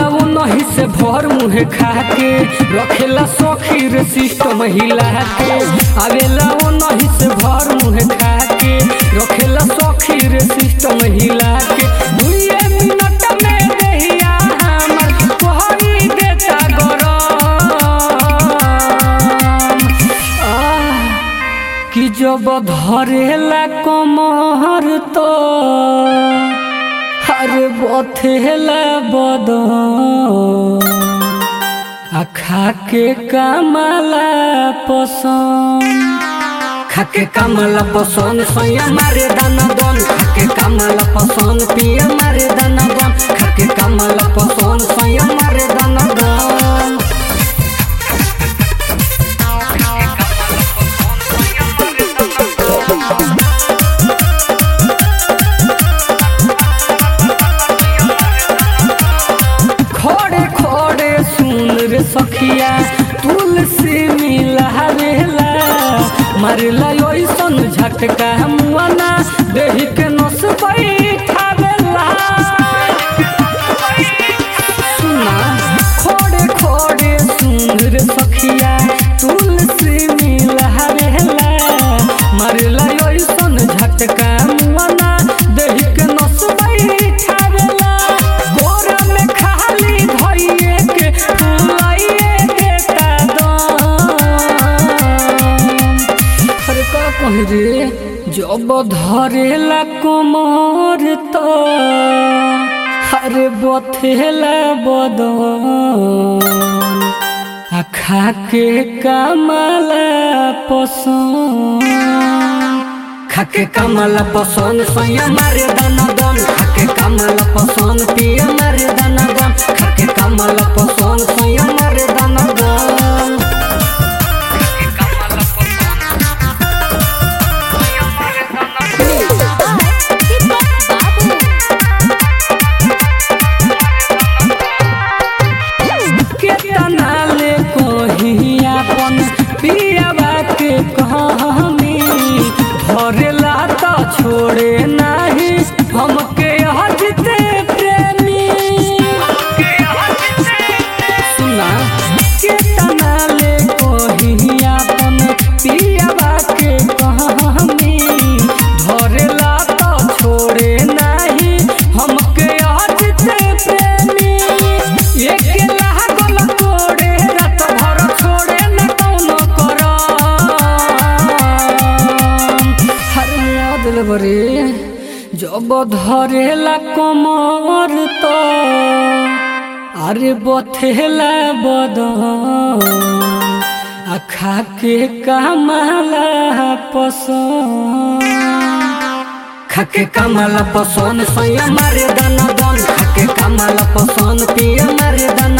आवेला वो नहीं से भर मुहे खाके रखेला सखी रे सिस्टम हिला के आवेला वो नहीं से भर मुहे खाके रखेला सखी रे सिस्टम हिला के 2 मिनट में देहिया हमर कोहरी देता गरम कि जब धरेला कमर तो अरे बथेला बदन खाके कमला पसंद खाके कमला पसंद सैया मारे दाना दन खाके कमला पसंद पिया मारे दाना दन खाके कमला पसंद सैया मारे दाना दन सखिया तुलसी मिलावेला मारेला ओइसन झटका मुआना देहि के नस बैठावेला सुना खोड़े खोड़े सुन रे सखिया तुलसी मिलावेला मारेला ओइसन झटका मुआना देहि के नस बैठावेला गोरा में खाली धइए के रे जब धरेला कमर तो अरे बथेला बदन खाके कमला पसंद खाके कमला पसंद सैया मारे दाना दन खाके कमला पसंद पिया मारे दाना दन खाके कमला पसंद सैया मारे दाना दन धरेला तो छोड़े नहीं हमके हजते प्रेमी सुना कितना ले कहिया अपन पियावा के कहानी धरेला तो छोड़े नहीं हमके हजते प्रेमी एक लागल कोड़े रात भर छोड़े न कौनो करम बरे जब धरेला कमर तो अरे बथेला बदन खाके कमला पसंद खाके कमला पसंद सैया मारे दाना दन खाके कमला पसंद पिया मारे दाना